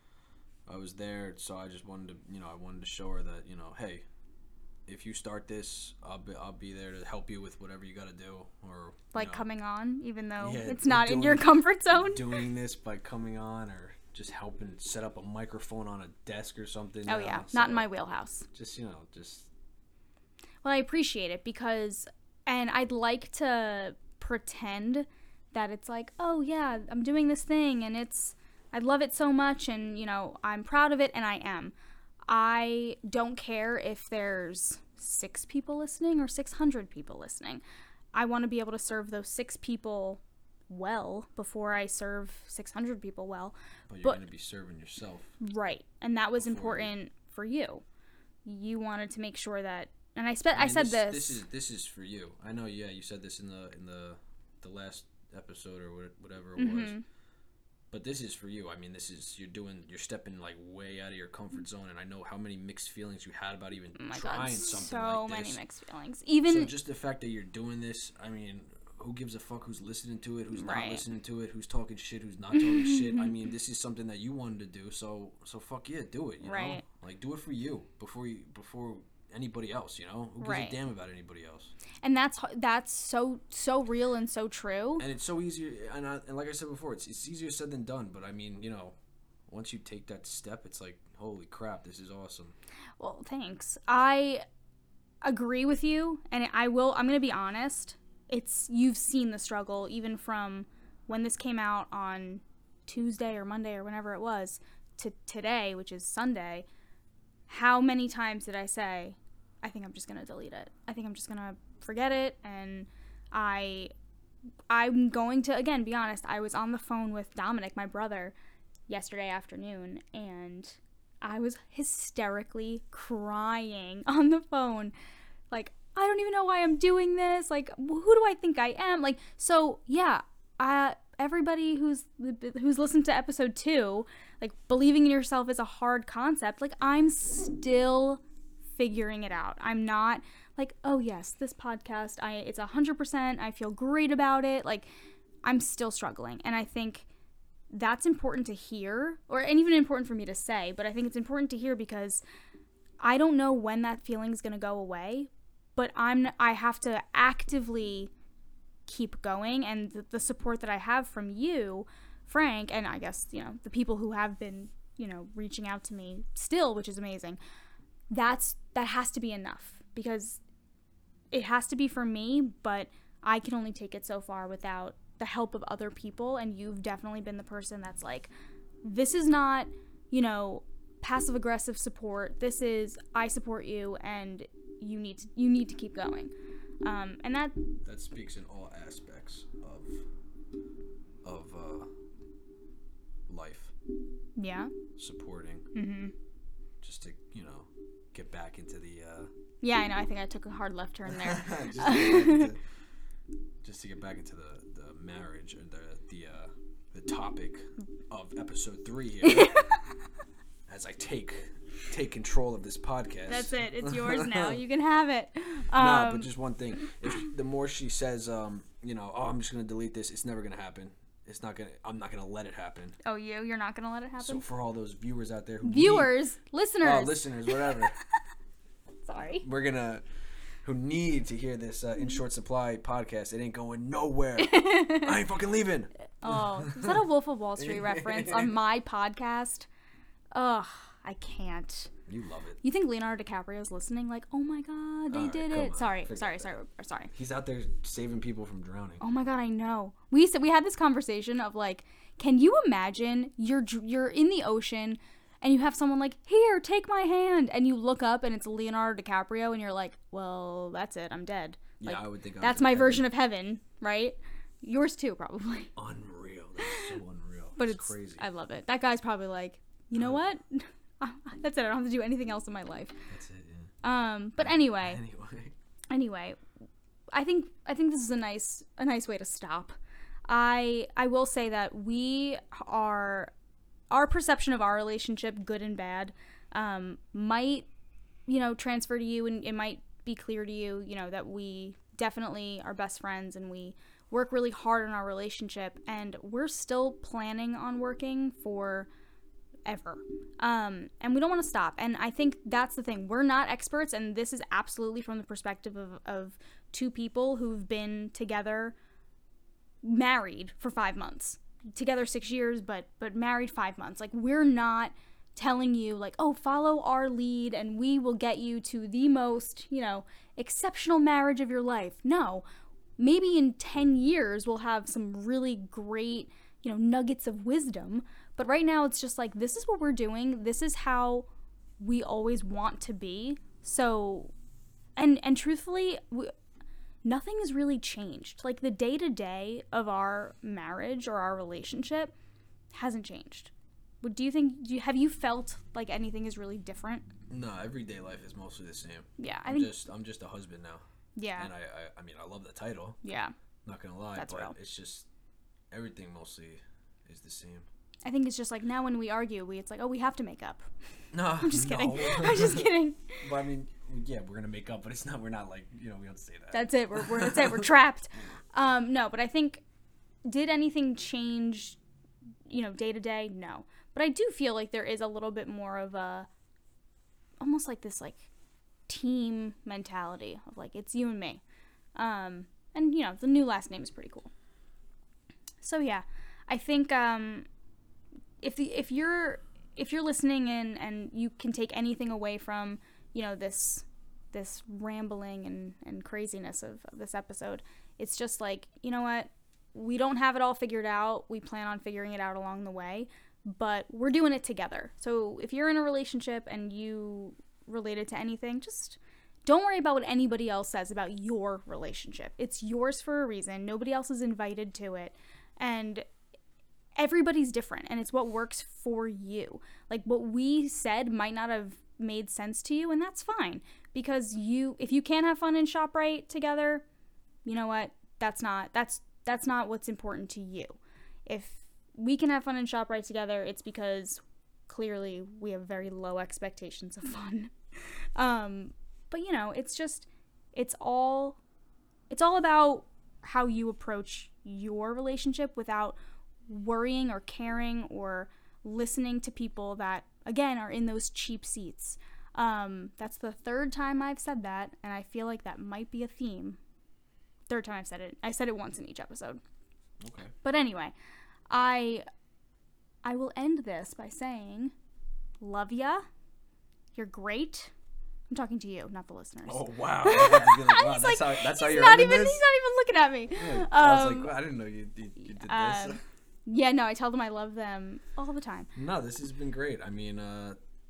I was there, so I just wanted to, you know, I wanted to show her that, you know, hey, if you start this, I'll be I'll be there to help you with whatever you got to do, or like know, coming on, even though yeah, it's not doing, in your comfort zone. Doing this by coming on, or just helping set up a microphone on a desk or something. Oh you know? yeah, so not in my wheelhouse. Just, you know, just. Well, I appreciate it, because, and I'd like to pretend that it's like, oh yeah, I'm doing this thing and it's, I love it so much, and you know, I'm proud of it, and I am. I don't care if there's six people listening or six hundred people listening. I want to be able to serve those six people well before I serve six hundred people well. But you're but, going to be serving yourself. Right. And that was important you. for you. You wanted to make sure that, and I, spe- I, mean, I said this, this. This is this is for you. I know, yeah, you said this in the in the the last episode or whatever it mm-hmm. was. But this is for you. I mean, this is, you're doing, you're stepping like way out of your comfort zone, and I know how many mixed feelings you had about even oh my trying God, something so like this. So many mixed feelings. Even so just the fact that you're doing this, I mean, who gives a fuck who's listening to it, who's right. not listening to it, who's talking shit, who's not talking shit. I mean, this is something that you wanted to do, so so fuck yeah, do it. You right. know, like do it for you before you before anybody else. You know, who gives right. a damn about anybody else? And that's that's so so real and so true. And it's so easy, and, I, and like I said before, it's it's easier said than done. But I mean, you know, once you take that step, it's like, holy crap, this is awesome. Well, thanks. I agree with you, and I will. I'm gonna be honest. It's, you've seen the struggle even from when this came out on Tuesday or Monday or whenever it was to today, which is Sunday. How many times did I say, I think I'm just gonna delete it. I think I'm just gonna forget it. And I, I'm going to, again, be honest, I was on the phone with Dominic, my brother, yesterday afternoon, and I was hysterically crying on the phone. Like, I don't even know why I'm doing this. Like, who do I think I am? Like, so yeah, uh, everybody who's who's listened to episode two, like, believing in yourself is a hard concept. Like, I'm still figuring it out. I'm not like, oh yes, this podcast, I it's a hundred percent. I feel great about it. Like, I'm still struggling, and I think that's important to hear, or and even important for me to say. But I think it's important to hear because I don't know when that feeling is gonna go away. But I'm I have to actively keep going, and the, the support that I have from you, Frank, and I guess, you know, the people who have been, you know, reaching out to me still, which is amazing. That's that has to be enough, because it has to be for me, but I can only take it so far without the help of other people, and you've definitely been the person that's like, this is not, you know, passive aggressive support. This is, I support you, and you need to you need to keep going, um, and that that speaks in all aspects of of uh, life. Yeah. Supporting. Mm-hmm. Just to, you know, get back into the... Uh, yeah, I know. I think I took a hard left turn there. just, to into, just to get back into the, the marriage, or the, the, uh, the topic of episode three here. As I take take control of this podcast. That's it. It's yours now. You can have it. Um, no, but Um, just one thing. If the more she says, um, you know, oh, I'm just gonna delete this, it's never gonna happen. It's not gonna. I'm not gonna let it happen. oh, you? You're not going to let it happen? So for all those viewers out there who Viewers, need, listeners. oh, listeners, whatever. Sorry. We're gonna who need to hear this uh, in short supply podcast. It ain't going nowhere. I ain't fucking leaving. Oh, is that a Wolf of Wall Street reference on my podcast? Ugh, I can't. You love it. You think Leonardo DiCaprio's listening? Like, oh my god, they All right, did come it. on, Sorry, forget sorry, that. sorry, sorry. He's out there saving people from drowning. Oh my god, I know. We said we had this conversation of like, can you imagine you're dr- you're in the ocean and you have someone like, here, take my hand, and you look up and it's Leonardo DiCaprio and you're like, well, that's it, I'm dead. Yeah, Like, I would think. I that's was my heaven. version of heaven, right? Yours too, probably. Unreal. That's so unreal. But it's, it's crazy. I love it. That guy's probably like, you know what? That's it. I don't have to do anything else in my life. That's it. Yeah. Um, but anyway, Anyway. anyway, I think I think this is a nice a nice way to stop. I I will say that we are our perception of our relationship, good and bad, um, might you know transfer to you, and it might be clear to you, you know, that we definitely are best friends and we work really hard on our relationship, and we're still planning on working for ever. Um, and we don't want to stop. And I think that's the thing. We're not experts, and this is absolutely from the perspective of, of two people who've been together, married for five months. Together six years, but but married five months. Like, we're not telling you, like, oh, follow our lead and we will get you to the most, you know, exceptional marriage of your life. No. Maybe in ten years we'll have some really great, you know, nuggets of wisdom. But right now it's just like, this is what we're doing. This is how we always want to be. So, and and truthfully, we, nothing has really changed. Like, the day-to-day of our marriage or our relationship hasn't changed. What do you think? Do you, have you felt like anything is really different? No, everyday life is mostly the same. Yeah, I I'm think. just I'm just a husband now. Yeah. And I, I I mean I love the title. Yeah. Not gonna lie, That's but real. it's just everything mostly is the same. I think it's just like, now when we argue, we it's like, oh, we have to make up. No, I'm just no. kidding. I'm just kidding. But I mean, yeah, we're gonna make up, but it's not. We're not like, you know, we don't say that. That's it. We're, we're that's it. We're trapped. Um, no, but I think, did anything change, you know, day to day? No. But I do feel like there is a little bit more of a, almost like this, like, team mentality of, like, it's you and me. Um, and, you know, the new last name is pretty cool. So, yeah. I think, um, if the, if you're, if you're listening in and you can take anything away from, you know, this, this rambling and, and craziness of, of this episode, it's just like, you know what? We don't have it all figured out. We plan on figuring it out along the way, but we're doing it together. So if you're in a relationship and you related to anything, just don't worry about what anybody else says about your relationship. It's yours for a reason. Nobody else is invited to it. And everybody's different, and it's what works for you. Like, what we said might not have made sense to you, and that's fine. Because you, if you can't have fun and shop right together, you know what? That's not, that's, that's not what's important to you. If we can have fun and shop right together, it's because clearly we have very low expectations of fun. Um, but you know, it's just, it's all, it's all about how you approach your relationship without worrying or caring or listening to people that, again, are in those cheap seats. Um, that's the third time I've said that, and I feel like that might be a theme. Third time I've said it. I said it once in each episode. Okay. But anyway, I I will end this by saying, love ya. You're great. I'm talking to you, not the listeners. Oh wow! I was about to be like, wow, He's that's like, how that's how he's you're not ending even this? He's not even looking at me. Yeah, I was Um, like, well, I didn't know you you, you did uh, this. Yeah, no, I tell them I love them all the time. No, this has been great. I mean, uh,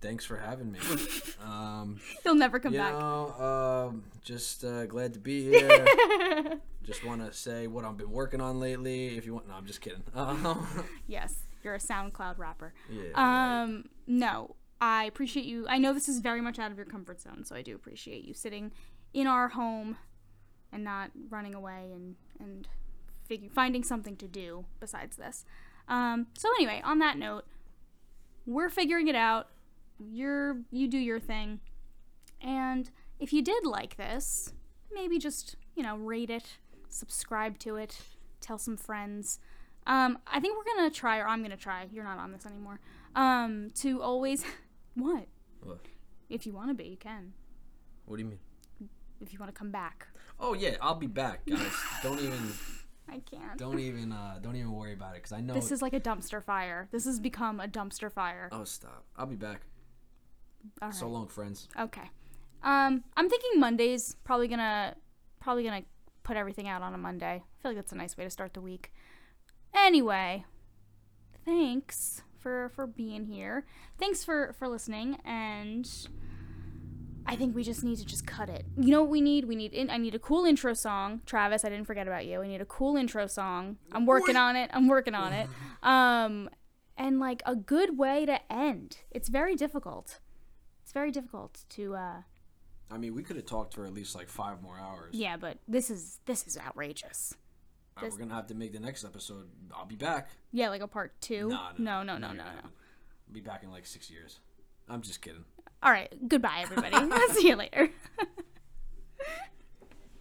thanks for having me. Um, He'll never come you back. know, um, just uh, glad to be here. Just want to say what I've been working on lately. If you want, no, I'm just kidding. Um, Yes, you're a SoundCloud rapper. yeah. right. Um, no, I appreciate you. I know this is very much out of your comfort zone, so I do appreciate you sitting in our home and not running away and and fig- finding something to do besides this. Um, so anyway, on that note, we're figuring it out. You're you do your thing, and if you did like this, maybe just you know rate it, subscribe to it, tell some friends. Um, I think we're gonna try, or I'm gonna try. You're not on this anymore. Um, to always, what? What? If you want to be, you can. What do you mean? If you want to come back, Oh yeah, I'll be back, guys. don't even, I can't. don't even, uh, don't even worry about it, because I know. This is like a dumpster fire. This has become a dumpster fire. Oh, stop! I'll be back. All right. So long, friends. Okay. Um, I'm thinking Monday's probably gonna probably gonna put everything out on a Monday. I feel like that's a nice way to start the week. Anyway, thanks for for being here. Thanks for for listening, and I think we just need to just cut it. You know what we need? We need in, I need a cool intro song. Travis, I didn't forget about you. I need a cool intro song. I'm working on it. I'm working on it. Um, and like a good way to end. It's very difficult. It's very difficult to uh I mean, we could have talked for at least like five more hours. yeah, but this is this is outrageous. Uh, we're gonna have to make the next episode. I'll be back. Yeah, like a part two. Nah, no, no, no, not no, gonna no. happen. I'll be back in like six years. I'm just kidding. All right, goodbye, everybody. See you later.